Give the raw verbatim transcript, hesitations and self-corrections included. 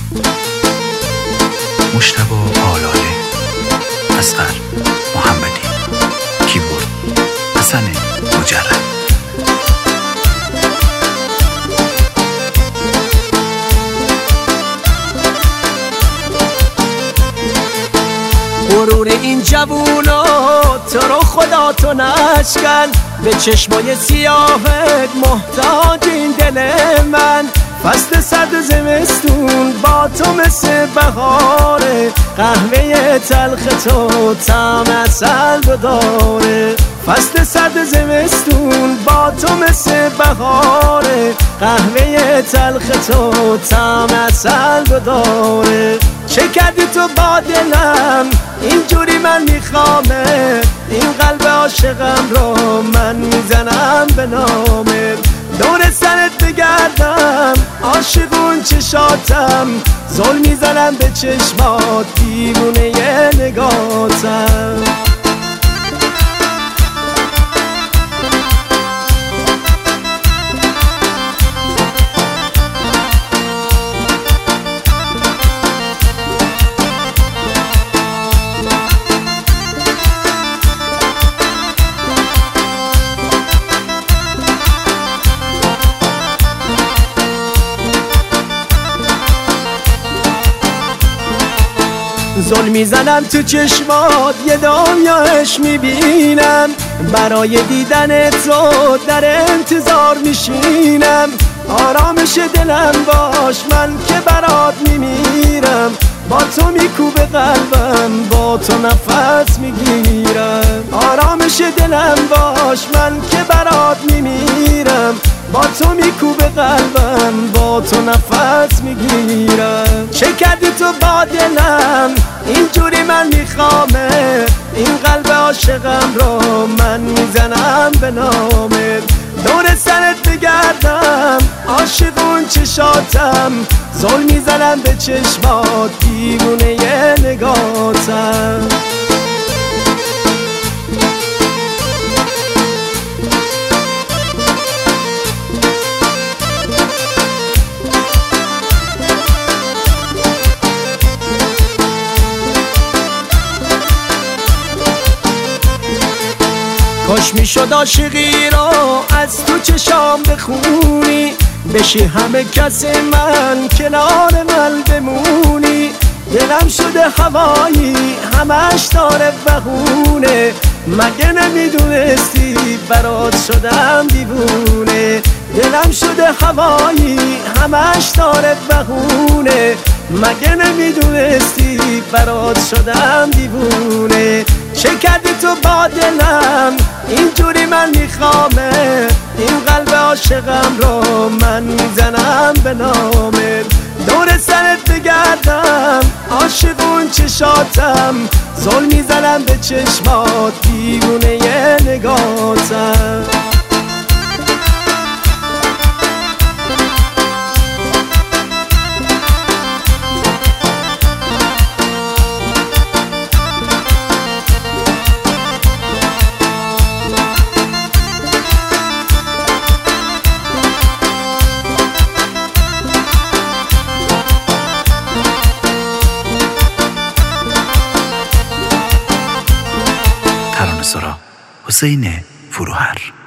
مجتبی آلاله، اصغر محمدی، کیبورد حسن مجرد. غرور این جوونا تو رو خدا تو نشکن، به چشمای سیاهت محتاج این دل من. فصل سرد زمستون با تو مثل بهاره، قهوه تلخ تو طعم عسل داره. فصل سرد زمستون با تو مثل بهاره، قهوه تلخ تو طعم عسل داره. چه کردی تو با دلم اینجوری من میخوامه، این قلب عاشقم رو من میزنم به نامه. دور سرت بگردم عاشقون چشاتم، زل میزنم به چشمات دیوونه یه نگاتم. زل میزنم تو چشمات یه دنیاش میبینم، برای دیدن تو در انتظار میشینم. آرامش دلم باش من که برات میمیرم، با تو میکوبه قلبم با تو نفس میگیرم. آرامش دلم باش من که برات میمیرم، با تو میکوبه قلبم با تو نفس میگیرم. چه کردی تو با دلم اینجوری من میخوامه، این قلب عاشقم رو من میزنم به نامه. دور سرت بگردم عاشقون چشاتم، زل میزنم به چشمات دیوونه یه نگاتم. کاش میشد عاشقی رو از تو چشام بخونی، بشی همه کس من کنار من بمونی. دلم شده هوایی همش داره بهونه، مگه نمیدونستی برات شدم دیوونه. دلم شده هوایی همش داره بهونه، مگه نمیدونستی برات شدم دیوونه. چه کردی تو با دلم اینجوری من میخوامه، این قلب عاشقم رو من میزنم به نامه. دور سرت بگردم عاشقون چشاتم، زل میزنم به چشمات دیوونه یه نگاتم. ترانه‌سرا حسین فروهر.